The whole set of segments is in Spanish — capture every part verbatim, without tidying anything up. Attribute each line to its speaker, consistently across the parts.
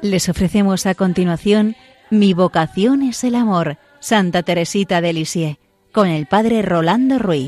Speaker 1: Les ofrecemos a continuación Mi vocación es el amor, Santa Teresita de Lisieux, con el Padre Rolando Ruiz.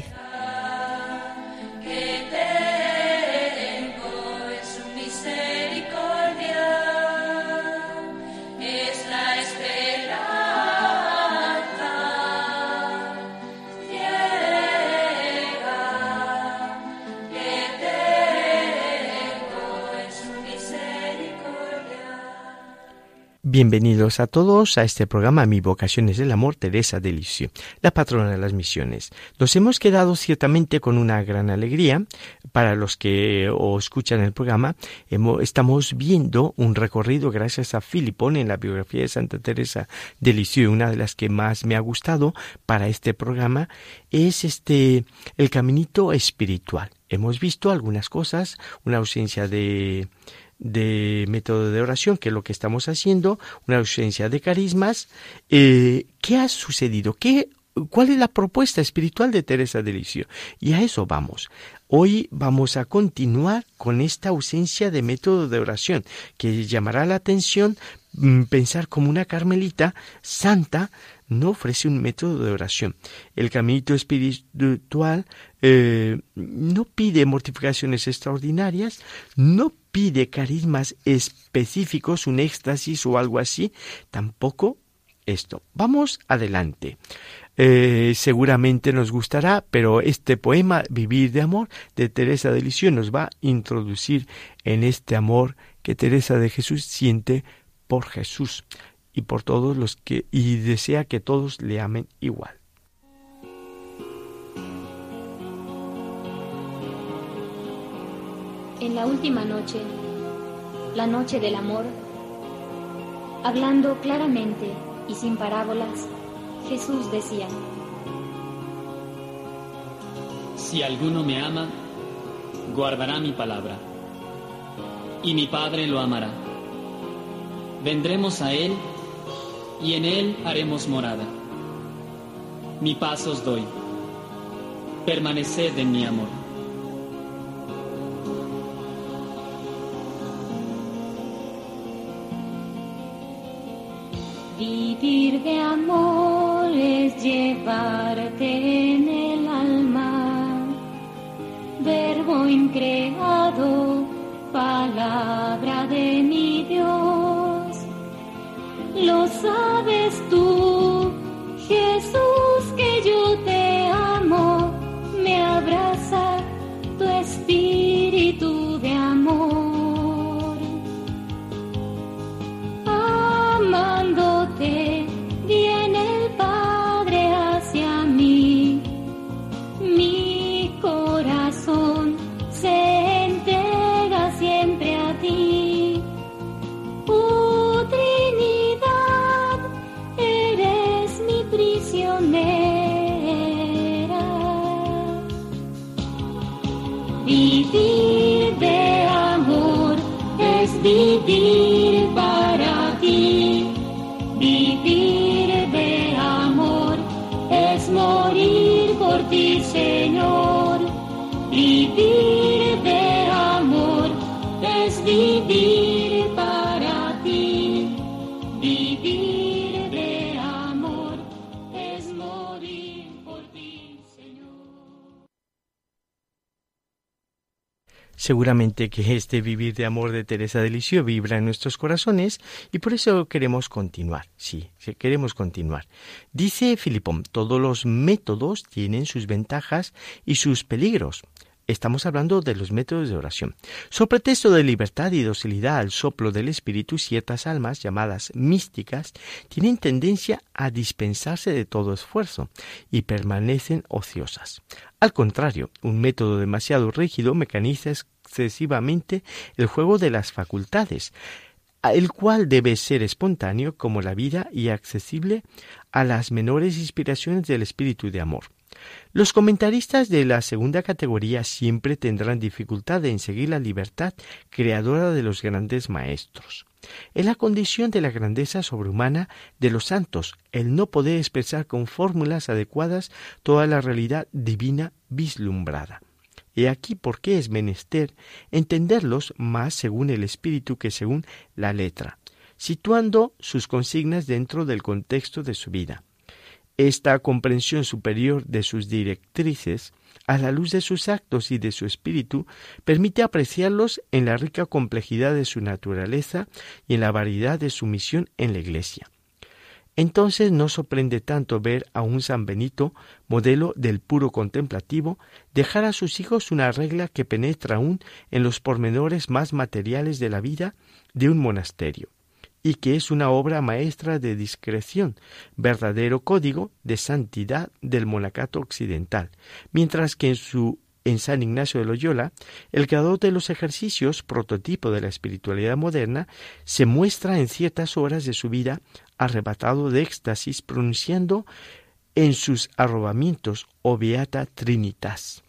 Speaker 2: Bienvenidos a todos a este programa Mi vocación es el amor, Teresa de Lisieux, la patrona de las misiones. Nos hemos quedado ciertamente con una gran alegría. Para los que o escuchan el programa, hemos, estamos viendo un recorrido gracias a Philippon en la biografía de Santa Teresa de Lisieux. Una de las que más me ha gustado para este programa es este el caminito espiritual. Hemos visto algunas cosas, una ausencia de... de método de oración, que es lo que estamos haciendo, una ausencia de carismas. Eh, ¿Qué ha sucedido? ¿Qué, ¿Cuál es la propuesta espiritual de Teresa de Lisieux? Y a eso vamos. Hoy vamos a continuar con esta ausencia de método de oración, que llamará la atención mmm, pensar como una carmelita santa no ofrece un método de oración. El caminito espiritual eh, no pide mortificaciones extraordinarias, no pide carismas específicos, un éxtasis o algo así, tampoco esto. Vamos adelante. Eh, seguramente nos gustará, pero este poema, Vivir de amor, de Teresa de Lisieux, nos va a introducir en este amor que Teresa de Jesús siente por Jesús y por todos los que, y desea que todos le amen igual.
Speaker 3: En la última noche, la noche del amor, hablando claramente y sin parábolas, Jesús decía:
Speaker 4: Si alguno me ama, guardará mi palabra, y mi Padre lo amará. Vendremos a él, y en él haremos morada. Mi paz os doy, permaneced en mi amor.
Speaker 5: Vivir de amor es llevarte en el alma, verbo increado, palabra de mi Dios. Lo sabes tú, Jesús, que yo te amo, me abraza tu espíritu de amor. Amándote, viene el Padre hacia mí, mi corazón se entrega siempre a ti. Oh Trinidad, eres mi prisionera. Vivir de amor es vivir para ti. Vivir de amor es morir por ti, Señor. Vivir de amor es vivir para ti. Vivir de amor es morir por ti, Señor.
Speaker 2: Seguramente que este vivir de amor de Teresa de Lisieux vibra en nuestros corazones y por eso queremos continuar. Sí, queremos continuar. Dice Philippon, todos los métodos tienen sus ventajas y sus peligros. Estamos hablando de los métodos de oración. Sobre pretexto de libertad y docilidad al soplo del Espíritu, ciertas almas, llamadas místicas, tienen tendencia a dispensarse de todo esfuerzo y permanecen ociosas. Al contrario, un método demasiado rígido mecaniza excesivamente el juego de las facultades, el cual debe ser espontáneo como la vida y accesible a las menores inspiraciones del espíritu de amor. Los comentaristas de la segunda categoría siempre tendrán dificultad en seguir la libertad creadora de los grandes maestros. Es la condición de la grandeza sobrehumana de los santos, el no poder expresar con fórmulas adecuadas toda la realidad divina vislumbrada. He aquí por qué es menester entenderlos más según el espíritu que según la letra. situando sus consignas dentro del contexto de su vida. Esta comprensión superior de sus directrices, a la luz de sus actos y de su espíritu, permite apreciarlos en la rica complejidad de su naturaleza y en la variedad de su misión en la Iglesia. Entonces no sorprende tanto ver a un San Benito, modelo del puro contemplativo, dejar a sus hijos una regla que penetra aún en los pormenores más materiales de la vida de un monasterio, y que es una obra maestra de discreción, verdadero código de santidad del monacato occidental, mientras que en su en San Ignacio de Loyola, el creador de los ejercicios, prototipo de la espiritualidad moderna, se muestra en ciertas horas de su vida arrebatado de éxtasis, pronunciando en sus arrobamientos o Beata Trinitas.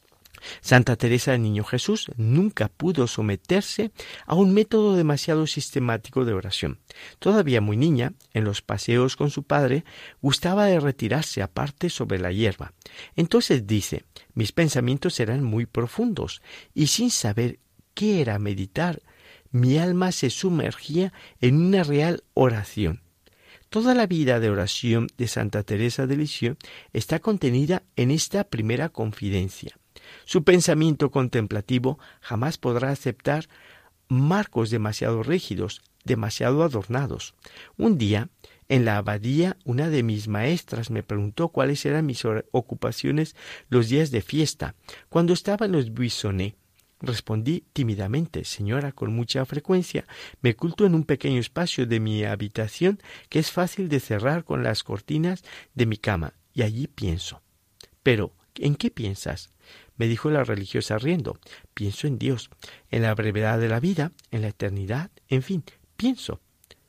Speaker 2: Santa Teresa del Niño Jesús nunca pudo someterse a un método demasiado sistemático de oración. Todavía muy niña, en los paseos con su padre, gustaba de retirarse aparte sobre la hierba. Entonces dice: mis pensamientos eran muy profundos, y sin saber qué era meditar, mi alma se sumergía en una real oración. Toda la vida de oración de Santa Teresa de Lisieux está contenida en esta primera confidencia. Su pensamiento contemplativo jamás podrá aceptar marcos demasiado rígidos, demasiado adornados. Un día, en la abadía, una de mis maestras me preguntó cuáles eran mis ocupaciones los días de fiesta, cuando estaba en los Buissonets. Respondí tímidamente: señora, con mucha frecuencia me oculto en un pequeño espacio de mi habitación que es fácil de cerrar con las cortinas de mi cama, y allí pienso. Pero, ¿en qué piensas?, me dijo la religiosa riendo. Pienso en Dios, en la brevedad de la vida, en la eternidad, en fin, pienso.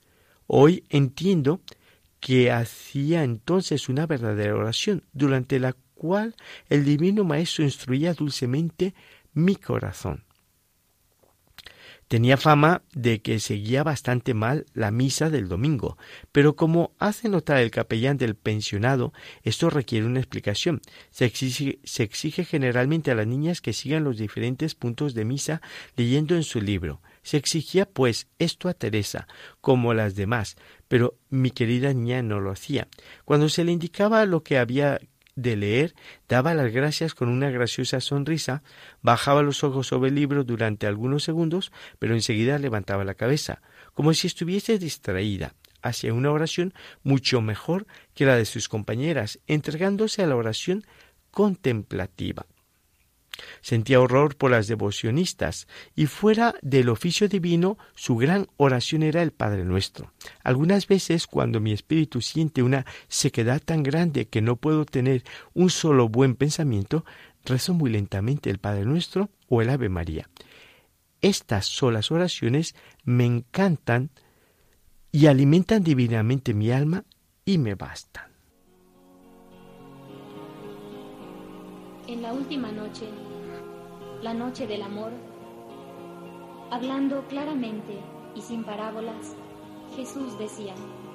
Speaker 2: Hoy entiendo que hacía entonces una verdadera oración, durante la cual el Divino Maestro instruía dulcemente mi corazón. Tenía fama de que seguía bastante mal la misa del domingo, pero como hace notar el capellán del pensionado, esto requiere una explicación. Se exige, se exige generalmente a las niñas que sigan los diferentes puntos de misa leyendo en su libro. Se exigía pues esto a Teresa, como las demás, pero mi querida niña no lo hacía. Cuando se le indicaba lo que había de leer, daba las gracias con una graciosa sonrisa, bajaba los ojos sobre el libro durante algunos segundos, pero enseguida levantaba la cabeza, como si estuviese distraída, hacia una oración mucho mejor que la de sus compañeras, entregándose a la oración contemplativa. Sentía horror por las devocionistas, y fuera del oficio divino su gran oración era el Padre Nuestro. Algunas veces, cuando mi espíritu siente una sequedad tan grande que no puedo tener un solo buen pensamiento, rezo muy lentamente el Padre Nuestro o el Ave María. Estas solas oraciones me encantan y alimentan divinamente mi alma y me bastan.
Speaker 3: En la última noche, la noche del amor, hablando claramente y sin parábolas, Jesús decía: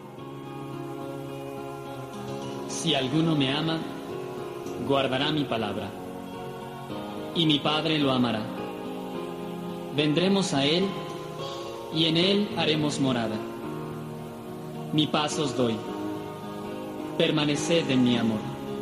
Speaker 4: si alguno me ama, guardará mi palabra, y mi Padre lo amará. Vendremos a él, y en él haremos morada. Mi paz os doy, permaneced en mi amor.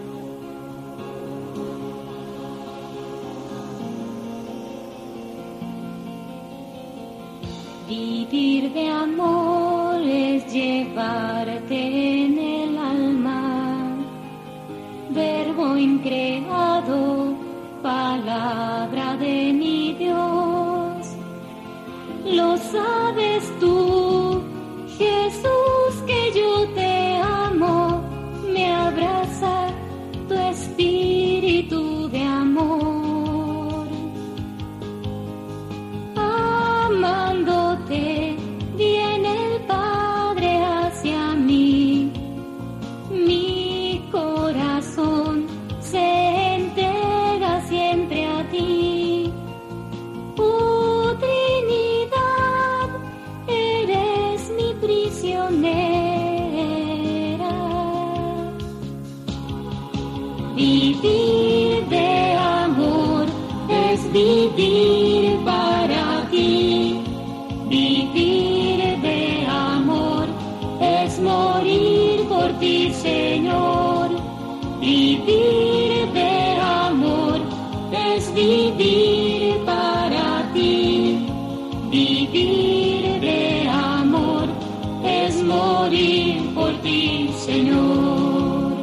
Speaker 5: Vivir de amor es llevarte en el alma, verbo increado, palabra de mi Dios. Lo sabes tú, Jesús, que yo te amo, me abraza tu espíritu de amor. Amándote, viene el Padre hacia mí, mi corazón se entrega siempre a ti. Oh Trinidad, eres mi prisionera. Vivir de amor es vivir para ti. Vivir de amor es vivir para ti, vivir de amor, es morir por ti, Señor.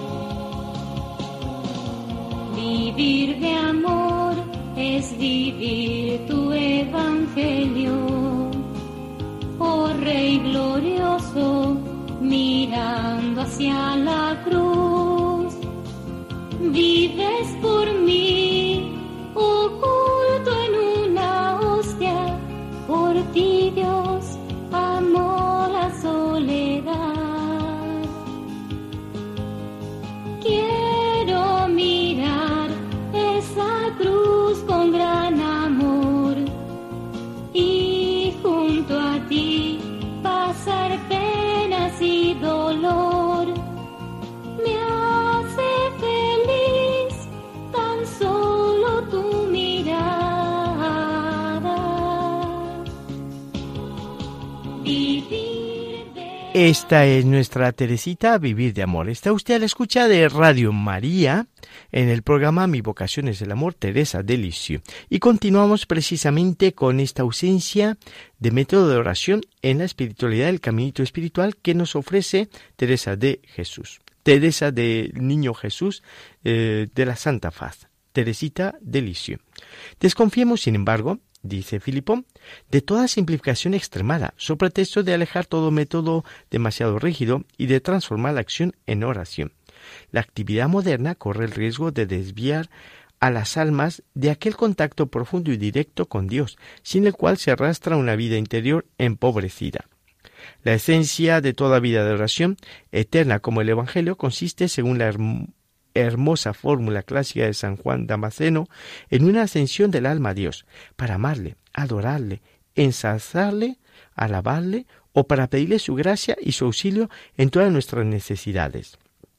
Speaker 5: Vivir de amor es vivir tu evangelio, oh Rey glorioso, mirando hacia la cruz. Vives por mí, oculto en una hostia, por ti Dios amó la soledad. Quiero mirar esa cruz con gran amor y junto a ti pasar penas y dolor. Me hace feliz tan solo tu mirada. Vivir de...
Speaker 2: Esta es nuestra Teresita, Vivir de Amor. Está usted a la escucha de Radio María en el programa Mi vocación es el amor, Teresa de Lisieux. Y continuamos precisamente con esta ausencia de método de oración en la espiritualidad, el caminito espiritual que nos ofrece Teresa de Jesús. Teresa del Niño Jesús eh, de la Santa Faz, Teresita de Lisieux. Desconfiemos, sin embargo, dice Filipón, de toda simplificación extremada, so pretexto de alejar todo método demasiado rígido y de transformar la acción en oración. La actividad moderna corre el riesgo de desviar a las almas de aquel contacto profundo y directo con Dios, sin el cual se arrastra una vida interior empobrecida. La esencia de toda vida de oración, eterna como el Evangelio, consiste, según la herm- hermosa fórmula clásica de San Juan Damasceno, en una ascensión del alma a Dios, para amarle, adorarle, ensalzarle, alabarle, o para pedirle su gracia y su auxilio en todas nuestras necesidades.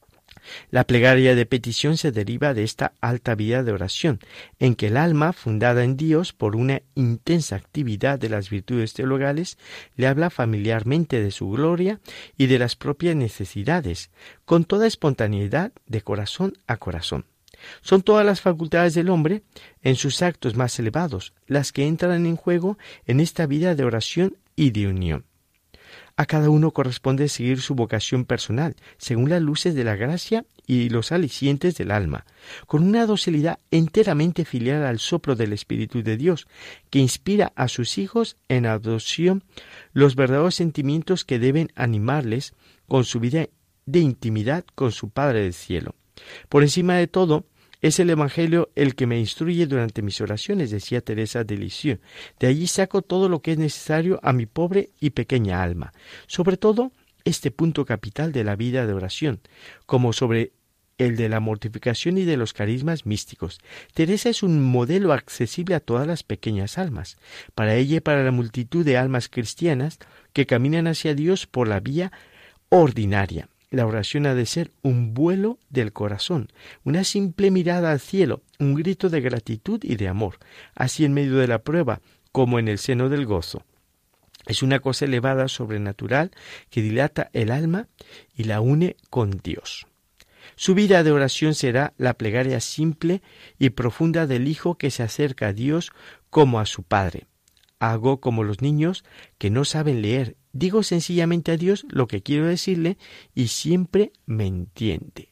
Speaker 2: La plegaria de petición se deriva de esta alta vida de oración, en que el alma, fundada en Dios por una intensa actividad de las virtudes teologales, le habla familiarmente de su gloria y de las propias necesidades, con toda espontaneidad de corazón a corazón. Son todas las facultades del hombre, en sus actos más elevados, las que entran en juego en esta vida de oración y de unión. A cada uno corresponde seguir su vocación personal, según las luces de la gracia y los alicientes del alma, con una docilidad enteramente filial al soplo del Espíritu de Dios, que inspira a sus hijos en adopción los verdaderos sentimientos que deben animarles con su vida de intimidad con su Padre del Cielo. Por encima de todo, es el Evangelio el que me instruye durante mis oraciones, decía Teresa de Lisieux. De allí saco todo lo que es necesario a mi pobre y pequeña alma. Sobre todo, este punto capital de la vida de oración, como sobre el de la mortificación y de los carismas místicos. Teresa es un modelo accesible a todas las pequeñas almas. Para ella y para la multitud de almas cristianas que caminan hacia Dios por la vía ordinaria. La oración ha de ser un vuelo del corazón, una simple mirada al cielo, un grito de gratitud y de amor, así en medio de la prueba como en el seno del gozo. Es una cosa elevada, sobrenatural, que dilata el alma y la une con Dios. Su vida de oración será la plegaria simple y profunda del Hijo que se acerca a Dios como a su Padre. Hago como los niños que no saben leer. Digo sencillamente a Dios lo que quiero decirle y siempre me entiende.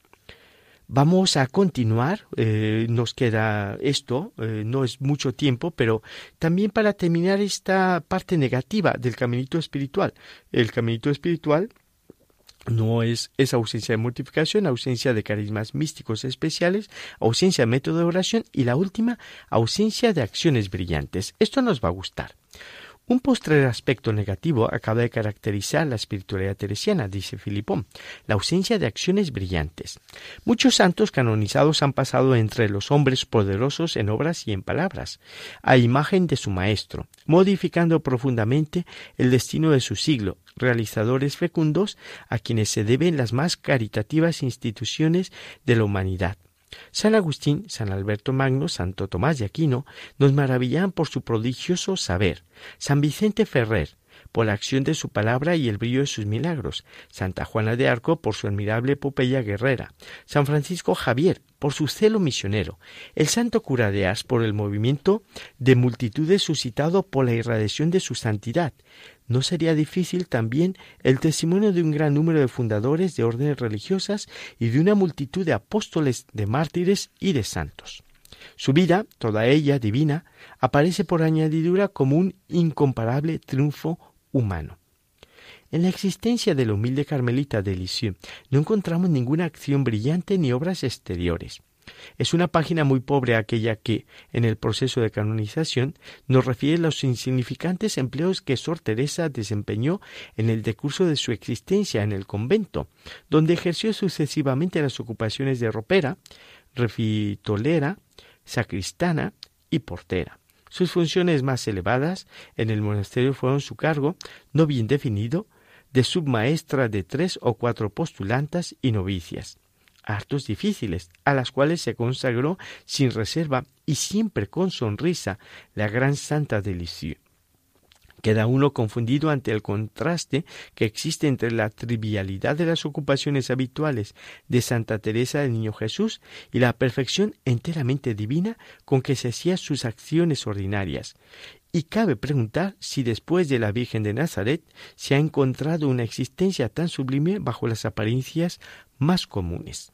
Speaker 2: Vamos a continuar, eh, nos queda esto, eh, no es mucho tiempo, pero también para terminar esta parte negativa del caminito espiritual. El caminito espiritual no es esa ausencia de mortificación, ausencia de carismas místicos especiales, ausencia de método de oración y la última, ausencia de acciones brillantes. Esto nos va a gustar. Un postrer aspecto negativo acaba de caracterizar la espiritualidad teresiana, dice Filipón, la ausencia de acciones brillantes. Muchos santos canonizados han pasado entre los hombres poderosos en obras y en palabras, a imagen de su Maestro, modificando profundamente el destino de su siglo, realizadores fecundos a quienes se deben las más caritativas instituciones de la humanidad. San Agustín, San Alberto Magno, Santo Tomás de Aquino nos maravillan por su prodigioso saber. San Vicente Ferrer, por la acción de su palabra y el brillo de sus milagros, Santa Juana de Arco por su admirable epopeya guerrera, San Francisco Javier por su celo misionero, el santo cura de Ars por el movimiento de multitudes suscitado por la irradiación de su santidad. ¿No sería difícil también el testimonio de un gran número de fundadores de órdenes religiosas y de una multitud de apóstoles, de mártires y de santos? Su vida, toda ella divina, aparece por añadidura como un incomparable triunfo humano. En la existencia de la humilde Carmelita de Lisieux no encontramos ninguna acción brillante ni obras exteriores. Es una página muy pobre aquella que, en el proceso de canonización, nos refiere a los insignificantes empleos que Sor Teresa desempeñó en el decurso de su existencia en el convento, donde ejerció sucesivamente las ocupaciones de ropera, refitolera, sacristana y portera. Sus funciones más elevadas en el monasterio fueron su cargo, no bien definido, de submaestra de tres o cuatro postulantas y novicias, hartos difíciles, a las cuales se consagró sin reserva y siempre con sonrisa la gran santa de Lisieux. Queda uno confundido ante el contraste que existe entre la trivialidad de las ocupaciones habituales de Santa Teresa del Niño Jesús y la perfección enteramente divina con que se hacían sus acciones ordinarias. Y cabe preguntar si después de la Virgen de Nazaret se ha encontrado una existencia tan sublime bajo las apariencias más comunes.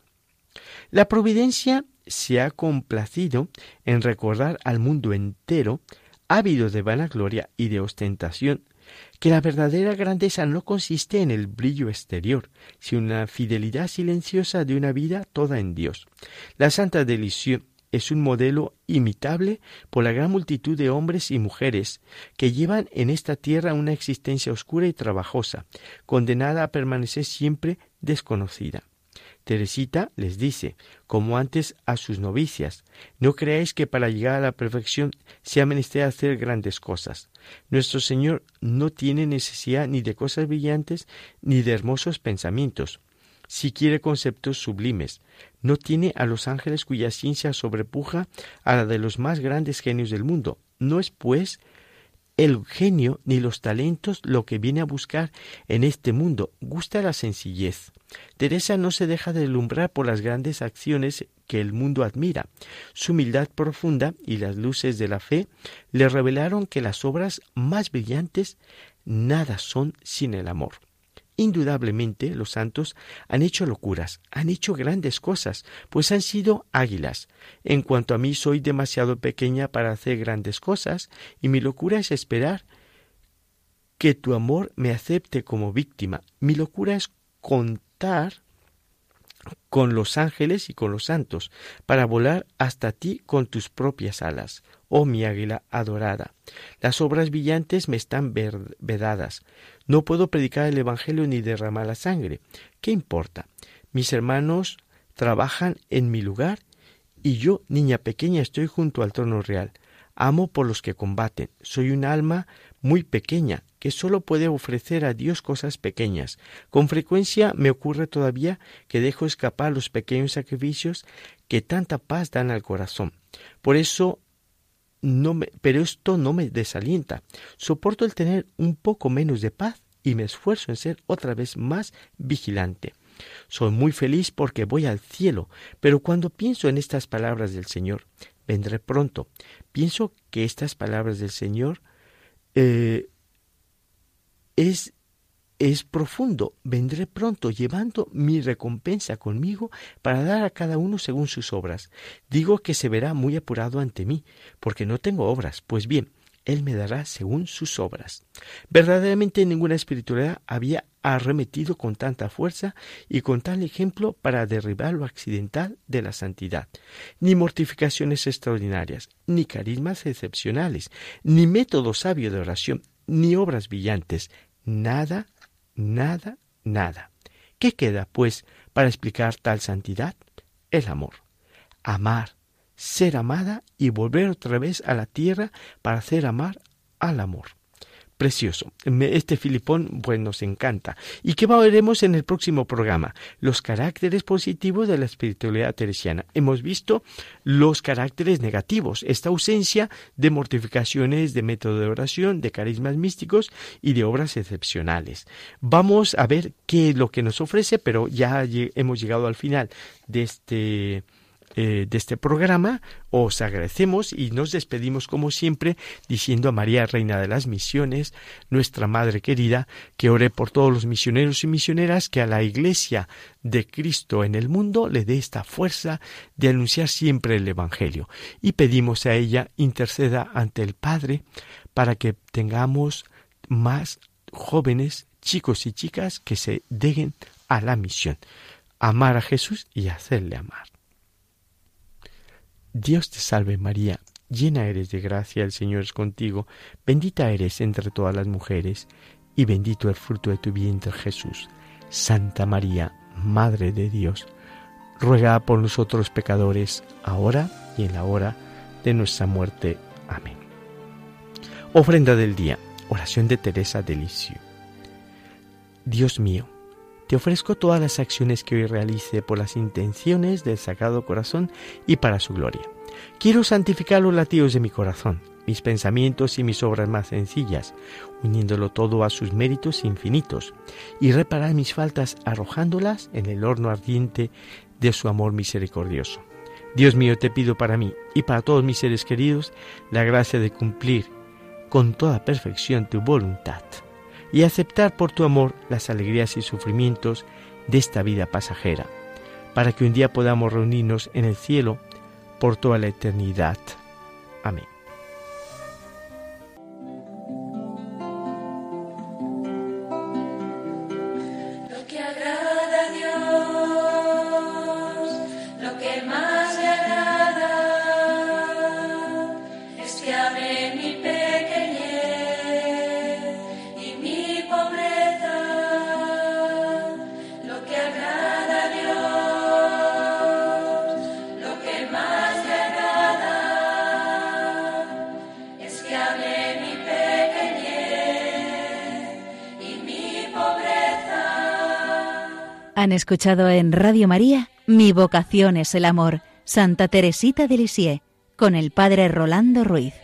Speaker 2: La providencia se ha complacido en recordar al mundo entero, ávido de vanagloria y de ostentación, que la verdadera grandeza no consiste en el brillo exterior, sino en la fidelidad silenciosa de una vida toda en Dios. La Santa de Lisieux es un modelo imitable por la gran multitud de hombres y mujeres que llevan en esta tierra una existencia oscura y trabajosa, condenada a permanecer siempre desconocida. Teresita les dice, como antes a sus novicias, no creáis que para llegar a la perfección sea menester hacer grandes cosas. Nuestro Señor no tiene necesidad ni de cosas brillantes ni de hermosos pensamientos. Si quiere conceptos sublimes, no tiene a los ángeles cuya ciencia sobrepuja a la de los más grandes genios del mundo. No es, pues, el genio ni los talentos lo que viene a buscar en este mundo, gusta la sencillez. Teresa no se deja deslumbrar por las grandes acciones que el mundo admira. Su humildad profunda y las luces de la fe le revelaron que las obras más brillantes nada son sin el amor. Indudablemente los santos han hecho locuras, han hecho grandes cosas, pues han sido águilas. En cuanto a mí, soy demasiado pequeña para hacer grandes cosas, y mi locura es esperar que tu amor me acepte como víctima. Mi locura es contar con los ángeles y con los santos, para volar hasta ti con tus propias alas, oh mi águila adorada. Las obras brillantes me están vedadas. No puedo predicar el Evangelio ni derramar la sangre. ¿Qué importa? Mis hermanos trabajan en mi lugar y yo, niña pequeña, estoy junto al trono real. Amo por los que combaten. Soy un alma muy pequeña que solo puede ofrecer a Dios cosas pequeñas. Con frecuencia me ocurre todavía que dejo escapar los pequeños sacrificios que tanta paz dan al corazón. Por eso no me, pero esto no me desalienta. Soporto el tener un poco menos de paz y me esfuerzo en ser otra vez más vigilante. Soy muy feliz porque voy al cielo, pero cuando pienso en estas palabras del Señor, vendré pronto, pienso que estas palabras del Señor eh, es, es profundo. Vendré pronto llevando mi recompensa conmigo para dar a cada uno según sus obras. Digo que se verá muy apurado ante mí, porque no tengo obras. Pues bien, Él me dará según sus obras. Verdaderamente ninguna espiritualidad había arremetido con tanta fuerza y con tal ejemplo para derribar lo accidental de la santidad. Ni mortificaciones extraordinarias, ni carismas excepcionales, ni método sabio de oración, ni obras brillantes. Nada, nada, nada. ¿Qué queda, pues, para explicar tal santidad? El amor. Amar, ser amada y volver otra vez a la tierra para hacer amar al amor. Precioso. Este Filipón pues nos encanta. ¿Y qué veremos en el próximo programa? Los caracteres positivos de la espiritualidad teresiana. Hemos visto los caracteres negativos, esta ausencia de mortificaciones, de método de oración, de carismas místicos y de obras excepcionales. Vamos a ver qué es lo que nos ofrece, pero ya hemos llegado al final de este Eh, de este programa. Os agradecemos y nos despedimos como siempre diciendo a María, Reina de las Misiones, nuestra Madre querida, que ore por todos los misioneros y misioneras, que a la Iglesia de Cristo en el mundo le dé esta fuerza de anunciar siempre el Evangelio. Y pedimos a ella interceda ante el Padre para que tengamos más jóvenes, chicos y chicas que se den a la misión, amar a Jesús y hacerle amar. Dios te salve María, llena eres de gracia, el Señor es contigo, bendita eres entre todas las mujeres, y bendito el fruto de tu vientre Jesús. Santa María, Madre de Dios, ruega por nosotros pecadores, ahora y en la hora de nuestra muerte. Amén. Ofrenda del día, oración de Teresa de Lisieux. Dios mío, te ofrezco todas las acciones que hoy realice por las intenciones del Sagrado Corazón y para su gloria. Quiero santificar los latidos de mi corazón, mis pensamientos y mis obras más sencillas, uniéndolo todo a sus méritos infinitos, y reparar mis faltas arrojándolas en el horno ardiente de su amor misericordioso. Dios mío, te pido para mí y para todos mis seres queridos la gracia de cumplir con toda perfección tu voluntad y aceptar por tu amor las alegrías y sufrimientos de esta vida pasajera, para que un día podamos reunirnos en el cielo por toda la eternidad. Amén.
Speaker 6: Lo que agrada a Dios, lo que más le agrada, es que ame mi pequeñez y mi pobreza. Lo que agrada a Dios, lo que más le agrada, es que ame mi pequeñez y mi pobreza.
Speaker 1: Han escuchado en Radio María Mi vocación es el amor, Santa Teresita de Lisieux, con el Padre Rolando Ruiz.